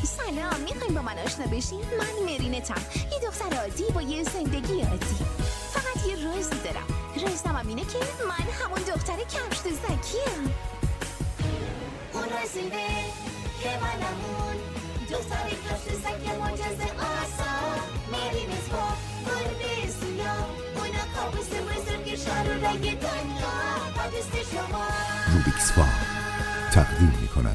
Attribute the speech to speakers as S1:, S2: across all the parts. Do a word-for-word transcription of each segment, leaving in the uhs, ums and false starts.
S1: سلام، میخوایم با من آشنا بشین؟ من مرینتم، یه دختر عادی با یه زندگی عادی. فقط یه رازی دارم. رازم هم اینه که من همون دختر کفش زکیم.
S2: اون رازیده که منمون دختر کفش زک معجزه آسا. مرینت با گربه سیاه، اونا کابوس بزرگ شارو رنگ دنیا. با دوست شما
S3: روبیکس فام تقدیم میکند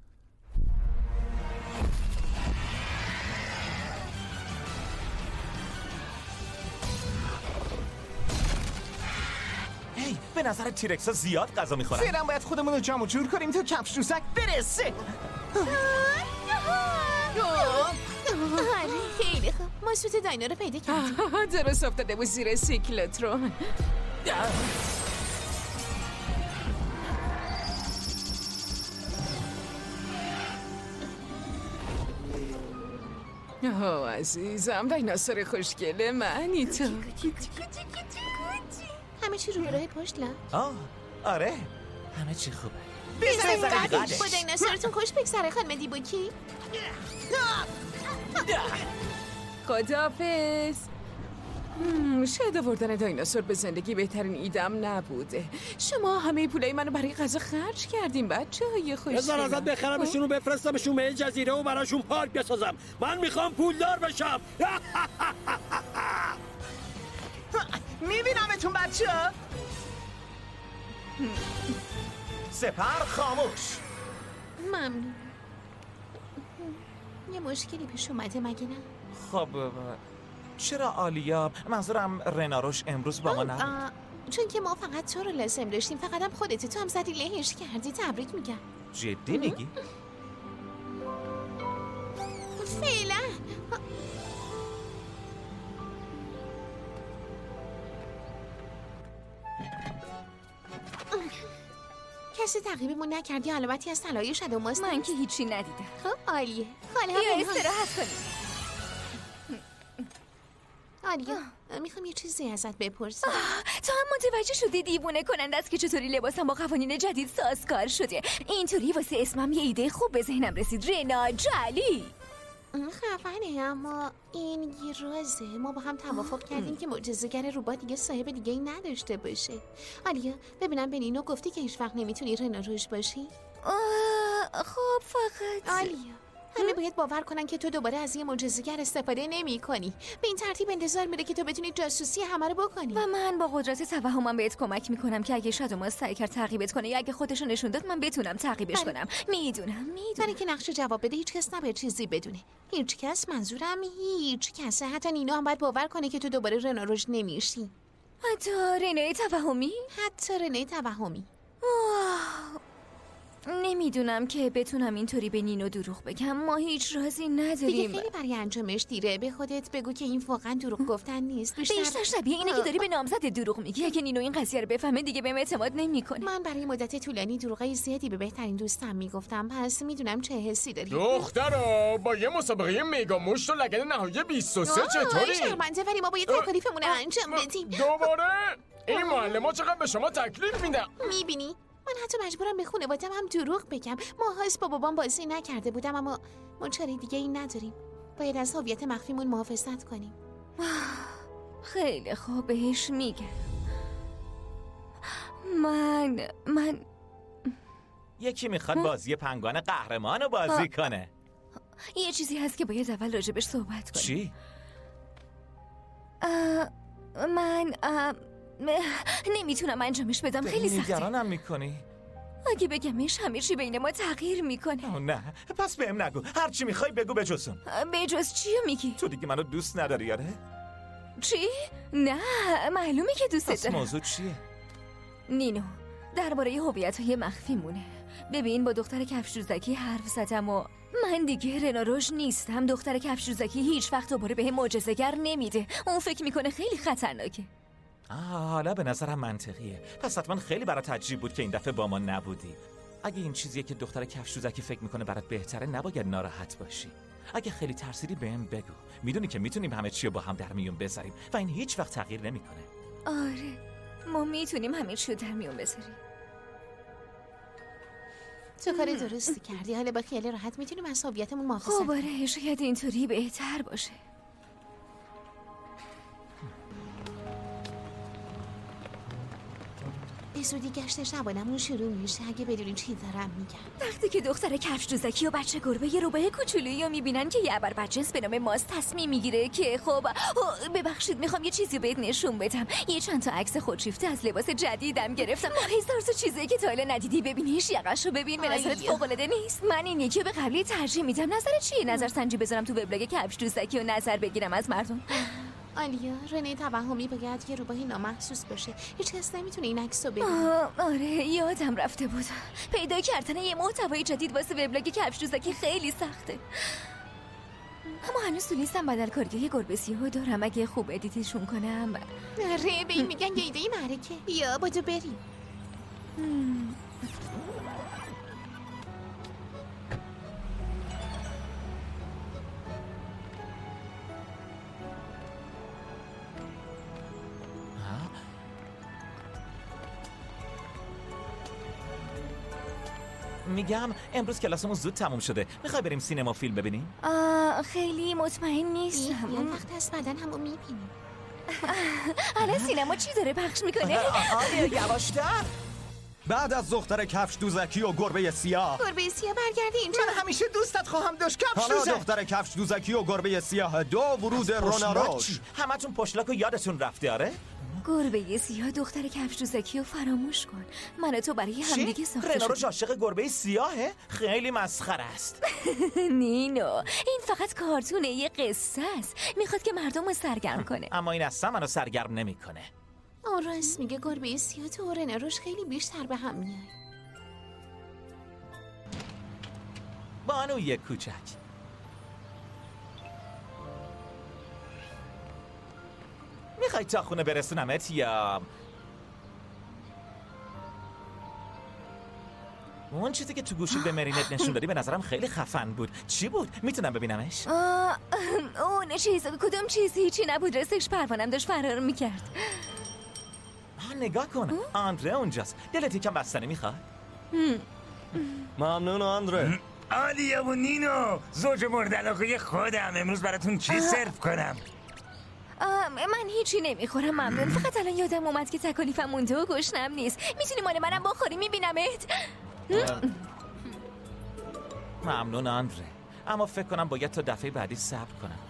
S4: به نظر تیرکسا زیاد غذا میخورن.
S5: فعلا باید خودمون رو جمع جور کنیم تا کفش دوزک برسه.
S1: آره خیلی خوب، ما سوت داینا رو پیدا کردیم.
S6: درست افتاده بود زیر سیکلترون. اوه عزیزم، دایناسور خوشگله منی تو.
S1: همه چی روی راه پشت لم.
S4: آه آره همه چی خوبه.
S1: بزنیم
S4: بزنیم
S1: قدش. با دایناسورتون خوش بگذره خانم دیبوکی.
S6: خداحافظ. شاید آوردن دایناسور به زندگی بهترین ایدم نبوده. شما همه پولای منو برای غذا خرج کردیم بچه های خوشگلم.
S7: بذار ازت بخرمشون و بفرستمشون به جزیره و براشون پارک بسازم. من میخوام پولدار بشم.
S5: میبینمتون بچه ها.
S4: سپر خاموش.
S1: ممنون. یه مشکلی پیش اومده مگه نه؟
S4: خب چرا آلیا، منظورم رناروش امروز با ما نبود؟
S1: چون که ما فقط تو رو لازم داشتیم. فقط هم خودتی، تو هم زدی لهش کردی. تبریک میگم.
S4: جدی میگی؟
S1: فعلا کسی تعقیبمون نکرد یا علامتی از طلایه شده ماست؟
S8: من که هیچی ندیدم.
S1: خب عالیه. حالا
S8: بیا استراحت کنیم.
S1: عالیه. میخوام یه چیزی ازت بپرسم.
S8: تو هم متوجه شدی دیوونه کننده است که چطوری لباسم با قوانین جدید سازگار شده. اینطوری واسه اسمم یه ایده خوب به ذهنم رسید. رنا جلی.
S1: خفنه، اما این یه رازه. ما با هم توافق کردیم که معجزه‌گر روبا دیگه صاحب دیگه ای نداشته باشه. آلیا ببینم به نینو گفتی که هیچ وقت نمیتونی رنا روش باشی؟
S8: خب فقط
S1: آلیا همه باید باور کنن که تو دوباره از یه معجزه‌گر استفاده نمی کنی. به این ترتیب انتظار میره که تو بتونی جاسوسی همه رو بکنی.
S8: و من با قدرت توهمم بهت کمک میکنم که اگه شادو سعی کرد تعقیبت کنه یا اگه خودشو نشون داد من بتونم تعقیبش کنم. میدونم میدونم
S1: برای که نقش جواب بده هیچ کس نباید چیزی بدونه. هیچ کس، منظورم هیچ کس. حتی نینو هم باید باور کنه که تو دوباره رنا روش نمیشی.
S8: حتی رنای توهمی؟
S1: حتی رنای توهمی.
S8: نمیدونم که بتونم اینطوری به نینو دروغ بگم. ما هیچ رازی نداریم.
S1: دیگه خیلی برای انجامش دیره. به خودت بگو که این واقعا دروغ گفتن نیست.
S8: بیشتر, بیشتر شبیه اینه که داری به نامزد دروغ میگی. اگه نینو این قضیه رو بفهمه دیگه بهم اعتماد نمیکنه.
S1: من برای مدت طولانی دروغای زیادی به بهترین دوستم میگفتم، پس میدونم چه حسی داری.
S9: دخترا با یه مسابقه میگا مشت و لگد نهایی بیست و سه چطوری؟
S1: شرمنده، ولی ما باید تکلیفمون رو انجام بدیم.
S9: دوباره این معلم‌ها چقدر به شما تکلیف میدن؟
S1: میبینی من حتی مجبورم به خانواده‌ام هم دروغ بگم. ماهاست با بابام بازی نکرده بودم، اما ما چاره دیگه ای نداریم. باید از هویت مخفیمون محافظت کنیم.
S8: خیلی خوب، بهش میگم. من من
S4: یکی میخواد بازی پنگوان قهرمان رو بازی کنه.
S8: یه چیزی هست که باید اول راجبش صحبت کنیم.
S4: چی؟
S8: من نمیتونم انجامش بدم. خیلی سخته.
S4: نگرانم میکنی؟
S8: اگه بگمش همه چی بین ما تغییر میکنه.
S4: نه پس بهم نگو. هر چی میخوای بگو بجزم.
S8: بجز چیو میگی؟
S4: تو دیگه منو دوست نداری آره؟
S8: چی؟ نه معلومه که دوست دارم.
S4: پس موضوع چیه؟
S8: نینو درباره هویت‌های مخفیمونه. ببین با دختر کفشروزکی حرف زدم و من دیگه رنا روش نیستم. دختر کفشروزکی هیچ وقت دوباره به معجزه‌گر نمیده. اون فکر میکنه خیلی خطرناکه.
S4: آه حالا به نظرم منطقیه. پس حتما خیلی برات عجیب بود که این دفعه با ما نبودی. اگه این چیزیه که دختر کفشروزکی فکر میکنه برات بهتره، نباید ناراحت باشی. اگه خیلی ترسیدی بهم بگو. میدونی که میتونیم همه چی رو با هم در میون بذاریم و این هیچ وقت تغییر نمیکنه.
S8: آره ما میتونیم همه چی رو در میون بذاریم.
S1: تو کار درستی کردی. حالا با خیال راحت میتونیم از هویتمون محافظت
S8: خب آره، شاید اینطوری بهتر باشه.
S1: به زودی گشت شبانمون شروع میشه. اگه بدونین چی دارم میگم.
S8: وقتی که دختر کفش دوزکی و بچه گربه یه روباه کوچولویی رو میبینن که یه ابر بدجنس به نام ماس تصمیم میگیره که خب ببخشید میخوام یه چیزی بهت نشون بدم. یه چند تا عکس خودشیفته از لباس جدیدم گرفتم. هزار تا چیزی که تا حالا ندیدی ببینیش. یقه‌شو ببین، به نظرت فوق‌العاده نیست؟ من این یکی به قبلی ترجیح میدم. نظرت چیه؟ نظر سنجی بذارم تو وبلاگ کفش دوزکی و نظر بگیرم از مردم.
S1: آلیا، رنه توهمی باید یه روباهی نامحسوس باشه. هیچ کس نمیتونه این عکس رو ببینه.
S8: آره یادم رفته بود. پیدا کردن یه محتوای جدید واسه وبلاگ کفش دوزکی خیلی سخته. اما هنوز تو لیستم بدلکاری یه گربه سیاه دارم. اگه خوب ادیتشون کنم.
S1: آره به این میگن یه ایده معرکه. بیا با تو بریم.
S4: میگم امروز کلاسمون زود تموم شده. میخوای بریم سینما فیلم ببینیم؟
S8: آه خیلی مطمئن نیستم.
S1: یه وقت از بعدن همو میبینیم.
S8: الان سینما چی داره پخش میکنه؟
S5: آره یواشتر.
S10: بعد از دختر کفش دوزکی و گربه سیاه،
S1: گربه سیاه برگرده اینجا.
S5: من همیشه دوستت خواهم داشت کفش
S10: حالا
S5: دوزک.
S10: دختر کفش دوزکی و گربه سیاه دو ورود روناروش.
S4: همتون پشلاک و یادتون رفته آره؟
S8: گربه سیاه دختر کفش دوزکی رو فراموش کن. من و تو برای همدیگه ساخته شدیم.
S4: رناروش عاشق گربه سیاهه؟ خیلی مسخره است.
S8: نینو، این فقط کارتونه، یه قصه است. میخواد که مردم رو سرگرم کنه.
S4: اما این اصلا منو سرگرم نمیکنه.
S1: اون راست میگه. گربه سیاه تو و رناروش خیلی بیشتر به هم میای.
S4: بانوی کوچک، میخوای تا خونه برسونمت یا اون چیزی که تو گوشی به مرینت نشون دادی به نظرم خیلی خفن بود. چی بود؟ میتونم ببینمش؟
S8: آه اون چیز کدوم چیز؟ هیچی نبود. رستش پروانم داشت فرار میکرد.
S4: آه نگاه کن، آندره اونجاست. دلت یکم بستنی میخواد؟
S10: ممنون آندره.
S11: آلیا و نینو، زوج مورد علاقه خودم. امروز براتون چی سرو کنم؟
S8: من هیچی نمیخورم ممنون. فقط الان یادم اومد که تکالیفم مونده و گشنم نیست. میتونی مال منم بخوری؟ میبینمت.
S4: ممنون آندره، اما فکر کنم باید تا دفعه بعدی صبر کنم.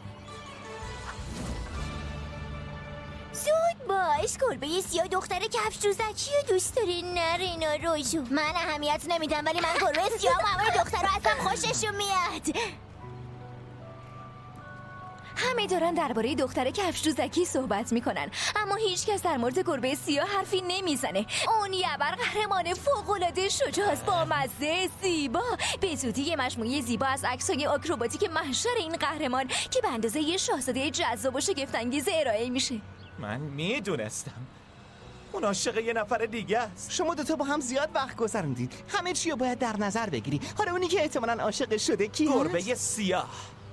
S2: زود باش. گربه سیاه دختر کفش دوزکی رو دوست داری؟ نه رناروژو. من اهمیت نمیدم ولی من گربه سیاه و همه دختر رو اصلا خوششون میاد.
S8: همه دارن درباره دختر کفش دوزکی صحبت میکنن، اما هیچ کس در مورد گربه سیاه حرفی نمیزنه. اون یه ابر قهرمان فوق‌العاده شجاع با مزه، زیبا. به زودی یه مجموعه زیبا از عکسای آکروباتیک محشر این قهرمان که به اندازه یه شاهزاده جذاب و شگفت‌انگیز ارائه میشه.
S4: من میدونستم اون عاشق یه نفر دیگه است.
S5: شما دوتا با هم زیاد وقت گذروندید. همه چی رو باید در نظر بگیری. حالا اونی که احتمالاً عاشق شده کی هست؟
S4: گربه سیاه.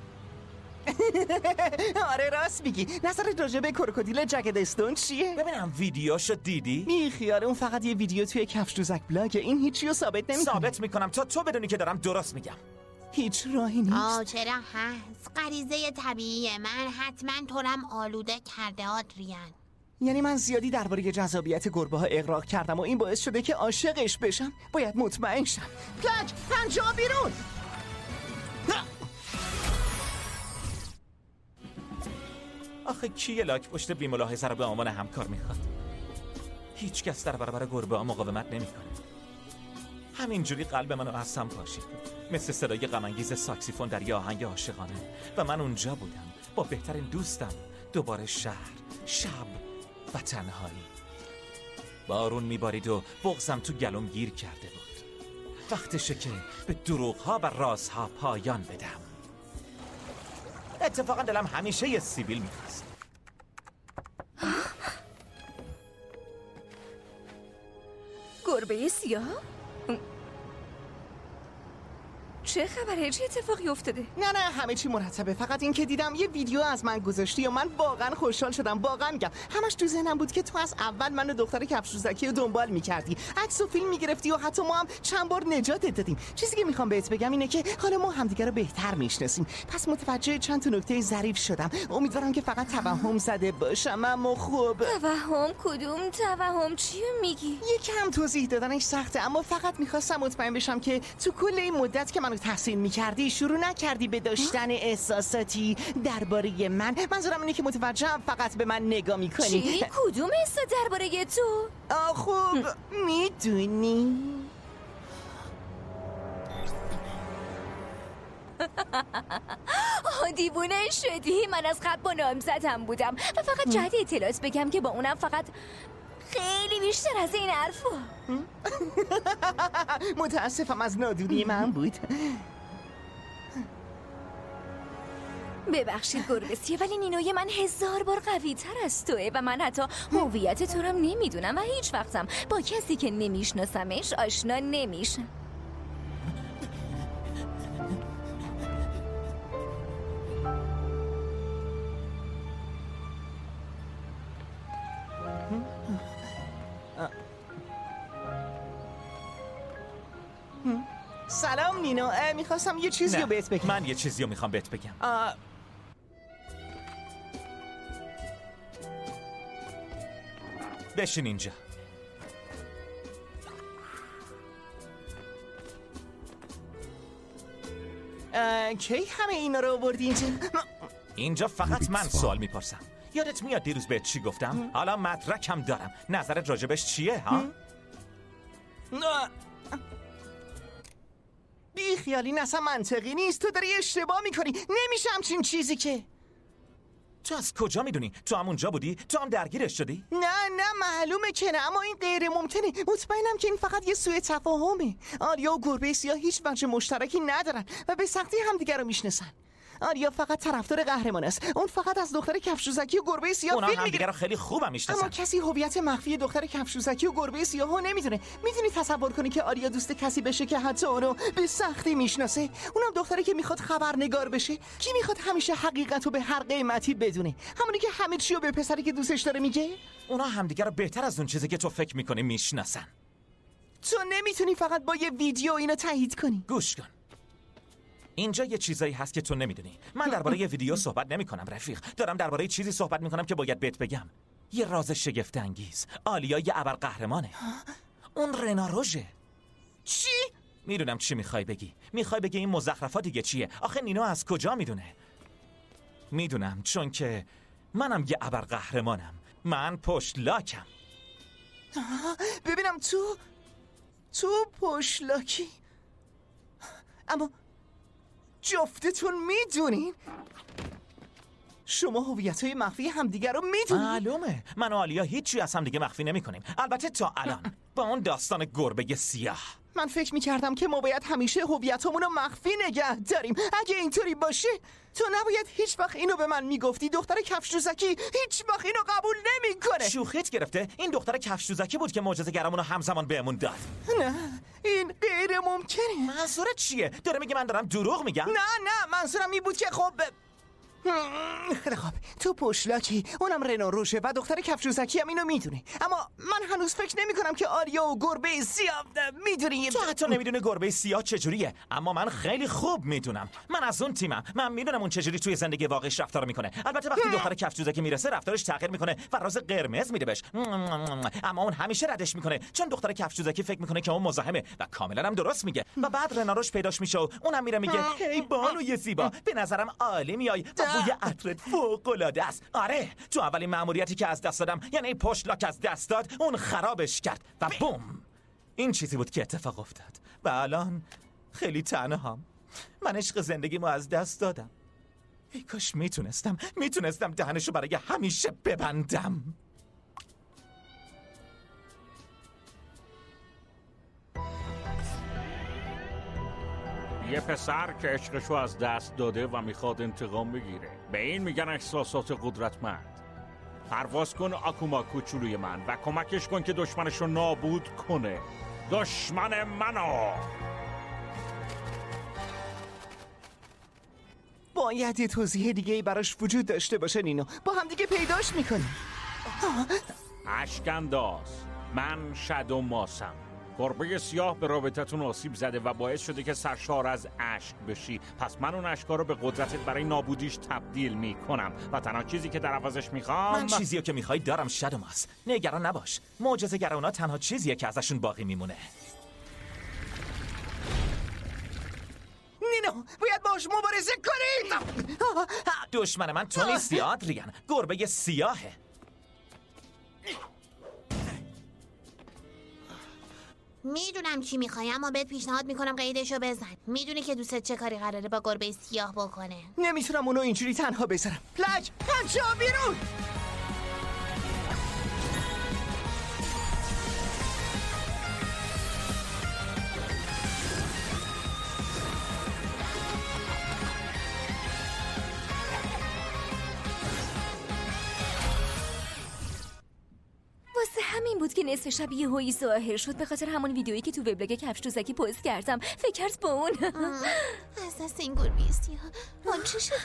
S5: آره راست میگی. نظرت راجع به کروکودیل جکت استون چیه؟
S4: ببینم ویدیوشو دیدی؟
S5: بی خیال، اون فقط یه ویدیو توی کفش دوزک بلاگه. این هیچی رو ثابت نمیکنه.
S4: ثابت میکنم تا تو بدونی که دارم درست میگم.
S5: هیچ راهی نیست.
S1: آه چرا هست؟ غریزه طبیعیه. من حتما تورم آلوده کرده آدریان.
S5: یعنی من زیادی درباره جذابیت گربه ها اغراق کردم و این باعث شده که عاشقش بشم. باید مطمئن شم. پلاک پنجه ها بیرون.
S4: آخه کی یه لاک پشت بی ملاحظه رو به عنوان همکار میخواد؟ هیچ کس در برابر گربه ها مقاومت نمیکنه. همینجوری قلب منو از هم پاشید، مثل صدای غم‌انگیز ساکسیفون در یه آهنگ عاشقانه. و من اونجا بودم با بهترین دوستم، دوباره شهر، شب و تنهایی. بارون میبارید و بغضم تو گلوم گیر کرده بود. وقتشه که به دروغ‌ها و رازها پایان بدم. اتفاقا دلم همیشه یه سیبیل میخواست.
S8: گربه سیاه؟ چه خبره؟ چه اتفاقی افتاده؟
S5: نه نه همه چی مرتبه. فقط این که دیدم یه ویدیو از من گذاشتی و من واقعا خوشحال شدم. واقعا میگم همش تو ذهنم بود که تو از اول منو دختر کفشوزکی رو دنبال میکردی، عکس و فیلم میگرفتی و حتی ما هم چند بار نجاتت دادیم. چیزی که میخوام بهت بگم اینه که حالا ما همدیگه رو بهتر میشناسیم، پس متوجه چند تا نکته ظریف شدم. امیدوارم که فقط توهم زده باشم. اما خوب
S8: توهم؟ کدوم توهم؟ چی میگی؟
S5: یکم توضیح دادنش سخته، اما فقط میخواستم مطمئن بشم که تو کل این مدت که منو تحسین میکردی شروع نکردی به داشتن احساساتی درباره من. منظورم اینه که متوجهم فقط به من نگاه میکنی.
S8: چی؟ کدوم احساس درباره تو؟
S5: آه خوب میدونی
S8: دیوونه شدی؟ من از قبل با نامزدم بودم و فقط جهت اطلاعات بگم که با اونم فقط خیلی بیشتر از این حرفا.
S5: متاسفم از نادونی من بود.
S8: ببخشید گربسیه، ولی نینوی من هزار بار قوی تر از توه و من حتی هویت تو رو نمیدونم و هیچ وقتم با کسی که نمیشناسمش آشنا نمیشم.
S5: سلام نینو، میخواستم یه چیزی رو بهت بگم.
S4: من یه چیزی رو میخوام بهت بگم.
S5: آه.
S4: بشین اینجا.
S5: کی همه اینا رو آوردی اینجا؟
S4: اینجا فقط من سوال میپرسم. یادت میاد دیروز بهت چی گفتم؟ حالا مدرکم دارم. نظرت راجبش چیه ها؟
S5: بی خیالی، این اصلا منطقی نیست. تو داری اشتباه میکنی. نمیشه همچین چیزی که.
S4: تو از کجا میدونی؟ تو هم اونجا بودی؟ تو هم درگیرش شدی؟
S5: نه نه معلومه که نه، اما این غیر ممکنه. مطمئنم که این فقط یه سوء تفاهمه. آریا و گربه سیاه هیچ وجه مشترکی ندارن و به سختی همدیگر رو میشناسن. آریا فقط طرفدار قهرمان است. اون فقط از دختر کفشوزکی و گربه سیاه فیلم میگیره.
S4: اونا همدیگه رو خیلی خوبم میشناسن.
S5: اما کسی هویت مخفی دختر کفشوزکی و گربه سیاهو نمیدونه. میتونی تصور کنی که آریا دوست کسی بشه که حتی اونو به سختی میشناسه؟ اونم دختری که میخواد خبرنگار بشه. کی میخواد همیشه حقیقتو به هر قیمتی بدونه؟ همونی که همه چیو به پسری که دوستش داره میگه.
S4: اونا همدیگه رو بهتر از اون چیزی که تو فکر میکنی میشناسن.
S5: تو نمیتونی فقط با یه ویدیو اینو تایید کنی.
S4: گوش کن. اینجا یه چیزایی هست که تو نمیدونی. من درباره یه ویدیو صحبت نمیکنم رفیق. دارم درباره چیزی صحبت میکنم که باید بهت بگم. یه راز شگفت انگیز. آلیا یه ابرقهرمانه. اون رنا روژه.
S5: چی؟
S4: میدونم چی میخوای بگی. میخوای بگی این مزخرفات دیگه چیه؟ آخه نینو از کجا میدونه؟ میدونم، چون که منم یه ابرقهرمانم. من پشتلاکم.
S5: ببینم تو تو پشتلاکی. اما جفتتون میدونین؟ شما هویت‌های مخفی همدیگه رو میدونین؟
S4: معلومه. من و آلیا هیچی از همدیگه مخفی نمی‌کنیم. البته تا الان با اون داستان گربه سیاه.
S5: من فکر می‌کردم که ما باید همیشه هویتمون رو مخفی نگه داریم. اگه اینطوری باشه تو نباید هیچ وقت اینو به من میگفتی. دختر کفشوزکی هیچ وقت اینو قبول نمیکنه.
S4: شوخیت گرفته؟ این دختر کفشوزکی بود که معجزه‌گرامون رو همزمان بهمون داد.
S5: نه این غیر ممکنه.
S4: منظورت چیه؟ داره میگه من دارم دروغ میگم؟
S5: نه نه منظورم این بود که خب خیلی خوب، تو پشتلاکی، اونم رنا روشه و دختر کفشوزکی هم اینو میدونه. اما من هنوز فکر نمی کنم که آریا و گربه سیاه میدونی.
S4: تو حتی نمیدونه گربه سیاه چجوریه، اما من خیلی خوب میدونم. من از اون تیمم. من میدونم اون چجوری توی زندگی واقعیش رفتار میکنه. البته وقتی دختر کفشوزکی میرسه رفتارش تغییر میکنه و راز قرمز میده بهش. اما اون همیشه ردش میکنه چون دختر کفشوزکی فکر میکنه که اون مزاحمه و کاملا هم درست میگه. و بعد رنا روش پیداش میشه و اونم میره میگه هی بانوی زیبا، به نظرم عالی میای. بوی عطرت فوق‌العاده است. آره، تو اولین مأموریتی که از دست دادم، یعنی پشت لاک از دست داد، اون خرابش کرد و بوم. این چیزی بود که اتفاق افتاد و الان خیلی تنهام. من عشق زندگیمو از دست دادم. ای کاش میتونستم میتونستم دهنشو برای همیشه ببندم.
S12: یه پسر که عشقشو از دست داده و میخواد انتقام بگیره، به این میگن احساسات قدرتمند. پرواز کن آکوما کوچولوی من و کمکش کن که دشمنشو نابود کنه. دشمن منو.
S5: باید یه توضیح دیگه ای براش وجود داشته باشه نینو. با هم دیگه پیداش میکنیم.
S12: اشک‌انداز، من شادو ماسم. گربه سیاه به رابطتون آسیب زده و باعث شده که سرشار از اشک بشی. پس من اون اشکا رو به قدرتت برای نابودیش تبدیل میکنم و تنها چیزی که در عوضش میخوام
S4: من چیزی که میخوای دارم شادو ماس. نگران نباش. معجزه‌گر اونا تنها چیزیه که ازشون باقی میمونه.
S5: نینو باید باش مبارزه کنید.
S4: دشمن من تو نیستی آدریان. گربه سیاهه.
S1: میدونم چی میخوای اما بهت پیشنهاد میکنم قیدشو بزن. میدونی که دوستت چه کاری قراره با گربه سیاه بکنه.
S5: نمیتونم اونو اینجوری تنها بذارم. پلج پنجا بیرون.
S8: واسه همین بود که نصف شب یه هایی ظاهر شد، به خاطر همون ویدیویی که تو وبلاگ کفش‌دوزکی پست کردم. فکر کرد با اون
S1: از دست این گربه سیاه اون چی شدی؟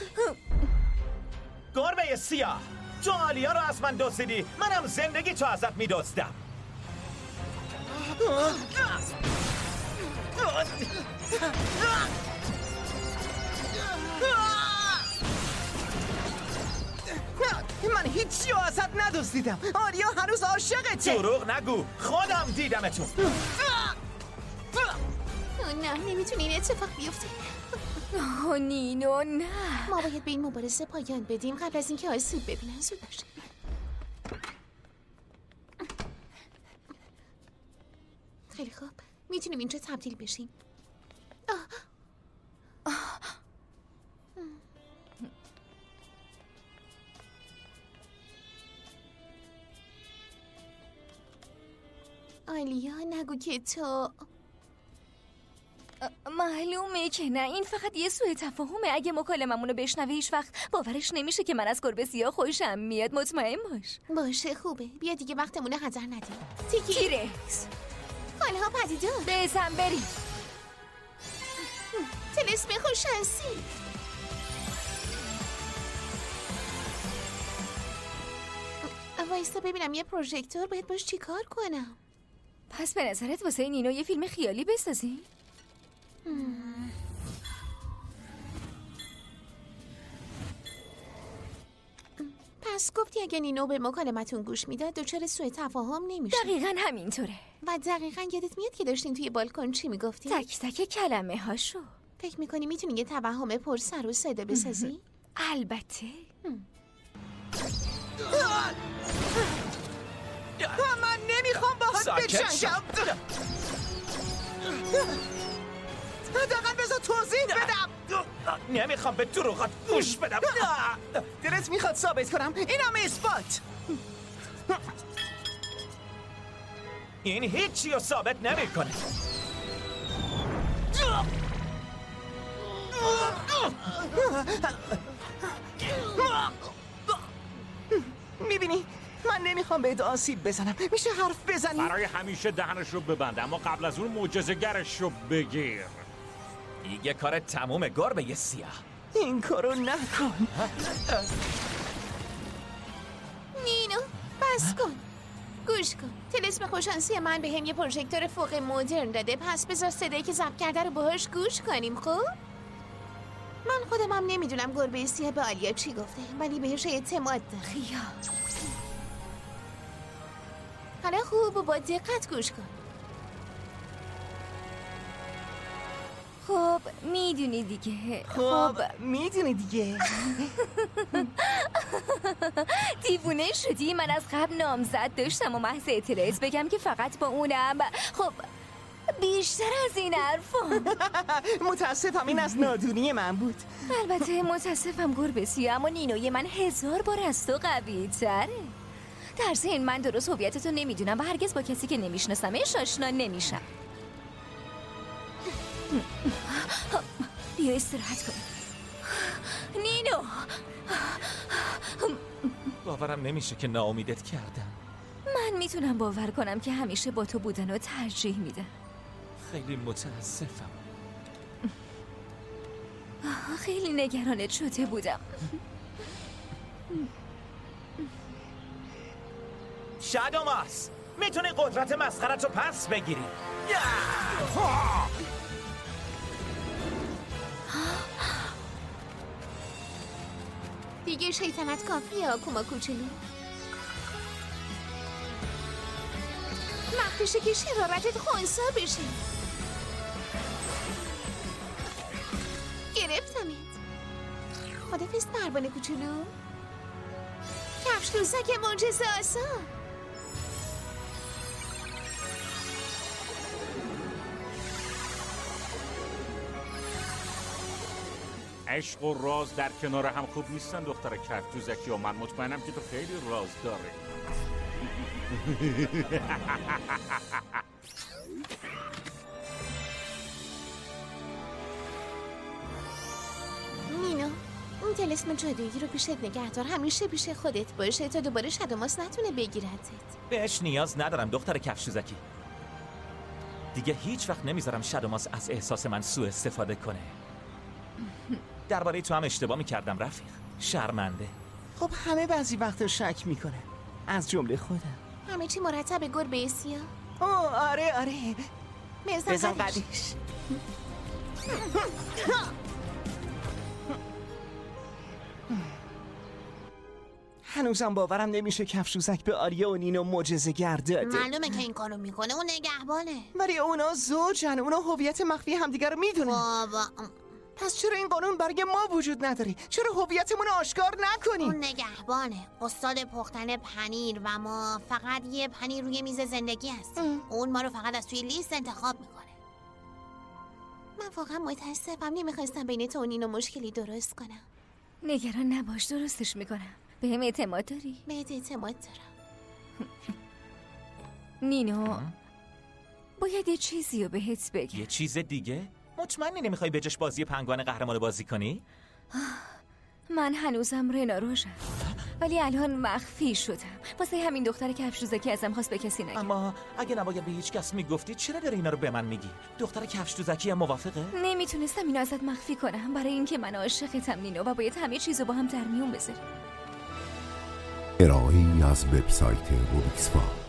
S4: گربه سیاه، تو آلیا رو از من دزدیدی، منم زندگی تو ازت میدزدم.
S5: من هیچی ازت ندزدیدم. آلیا هنوز عاشقته.
S4: دروغ نگو، خودم دیدمتون.
S1: نه نمیتونی این اتفاق بیفته.
S8: آه نینو نه.
S1: ما باید به این مبارزه پایان بدیم قبل از اینکه آسیب ببینن. زود باش. خیلی خوب، میتونیم اینجا تبدیل بشیم. آه. آه. آلیا نگو که تو.
S8: معلومه که نه، این فقط یه سوء تفاهمه. اگه مکالممونو بشنوه هیچ وقت باورش نمیشه که من از گربه سیاه خوشم میاد. مطمئن باش.
S1: باشه خوبه، بیا دیگه وقتمونه هدر ندیم. تیکی
S8: تیرکس
S1: حالها پدیدار
S8: بزن بریم.
S1: تلسم خوششانسی. وایستا ببینم یه پروژکتور باید باش چی کار کنم.
S8: پس به نظرت واسه نینو یه فیلم خیالی بسازی؟
S1: پس گفتی اگه نینو به مکالمتون گوش میداد دچار سوء تفاهم نمیشه.
S8: دقیقاً همینطوره.
S1: و دقیقاً یادت میاد که داشتین توی بالکن چی میگفتی؟
S8: تک تک کلمه هاشو.
S1: فکر میکنی میتونی یه توهم پر سر و صدا بسازی؟
S8: البته.
S5: من نمیخوام باهات بجنگم. حداقل بذار توضیح بدم.
S4: نمیخوام به دروغات گوش بدم.
S5: دلت میخواد ثابت کنم اینم اثبات.
S4: این هیچی رو ثابت نمیکنه.
S5: میبینی من نمیخوام بهت آسیب بزنم. میشه حرف بزنی؟
S12: برای همیشه دهنش رو ببند، اما قبل از اون معجزه‌گرش رو بگیر.
S4: یه کار تموم گربه سیاه.
S5: این کارو نکن.
S1: نینو بس کن. گوش کن. تلسم خوششانسی من به هم یه پروژکتور فوق مدرن داده. پس بذار صدایی که ضبط کرده رو باهاش گوش کنیم. خب من خودم هم نمیدونم گربه سیاه به آلیا چی گفته، ولی بهش اعتماد داره.
S8: خیال.
S1: حالا خوب و با دقت گوش کن.
S8: خب میدونی دیگه.
S5: خب میدونی دیگه.
S8: دیوونه شدی؟ من از قبل نامزد داشتم و محض اعتراض بگم که فقط با اونم. خب بیشتر از این حرفا.
S5: متاسفم این از نادونی من بود.
S8: البته متاسفم گربه سیاه، اما نینوی من هزار بار از تو قوی تره. در ضمن من درست هویتتو نمیدونم و هرگز با کسی که نمیشناسمش آشنا نمیشم. بیا استراحت کن. نینو
S4: باورم نمیشه که ناامیدت کردم.
S8: من میتونم باور کنم که همیشه با تو بودن و ترجیح میدم.
S4: خیلی متاسفم.
S8: خیلی نگرانت شده بودم.
S4: شادوماس میتونی قدرت مسخرت رو پس بگیری.
S1: دیگه شیطنت کافیه آکوما کوچولو. وقتشه که شرارتت خونسا بشه. گرفتمت. خدافظ پروانه کوچولو. کفش روزک معجزه آسا.
S12: عشق و راز در کنار هم خوب نیستن دختر کفشوزکی و من مطمئنم که تو خیلی راز داری.
S1: نینو اون طلسم جادویی رو پیشت نگه دار، همیشه پیش خودت باشه تا دوباره شادوماس نتونه بگیرتت.
S4: بهش نیاز ندارم دختر کفشوزکی. دیگه هیچ وقت نمیذارم شادوماس از احساس من سوء استفاده کنه. درباره تو هم اشتباه میکردم رفیق. شرمنده.
S5: خب همه بعضی وقتا شک میکنه، از جمله خودم.
S1: همه چی مرتبه گربه سیاه.
S5: اوه آره آره
S1: بزن قدیش.
S5: هنوزم باورم نمیشه کفشوزک به آریا و نینو معجزه‌گر داده.
S1: معلومه که این کارو میکنه، اون نگهبانه.
S5: ولی اونا زوجن، اونا هویت مخفی همدیگه رو میدونن.
S1: بابا
S5: پس چرا این قانون برای ما وجود نداره؟ چرا هویتمون رو آشکار نکنیم؟
S1: اون نگهبانه، استاد پختن پنیر و ما فقط یه پنیر روی میز زندگی هستیم. اون ما رو فقط از توی لیست انتخاب میکنه. من واقعا متاسفم، نمیخواستم بین تو و نینو مشکلی درست کنم.
S8: نگران نباش، درستش میکنم. به هم اعتماد داری؟
S1: بهت اعتماد دارم.
S8: نینو باید یه چیزی رو بهت بگم.
S4: یه چیز دیگه؟ مطمئنی نمیخوای بجاش بازی پنگوان قهرمان بازی کنی؟
S8: من هنوزم رنا روشم، ولی الان مخفی شدم. واسه همین دختر کفش‌دوزکی ازم خواست به کسی نگم.
S4: اما اگه نباید به هیچ کس میگفتی چرا داری اینا رو به من میگی؟ دختر کفش‌دوزکی هم موافقه؟
S8: نمیتونستم اینو ازت مخفی کنم برای اینکه من عاشقتم نینو و باید همه چیزو با هم در میون بذاریم.
S3: ارائه‌ای از وبسایت روبیکس فا.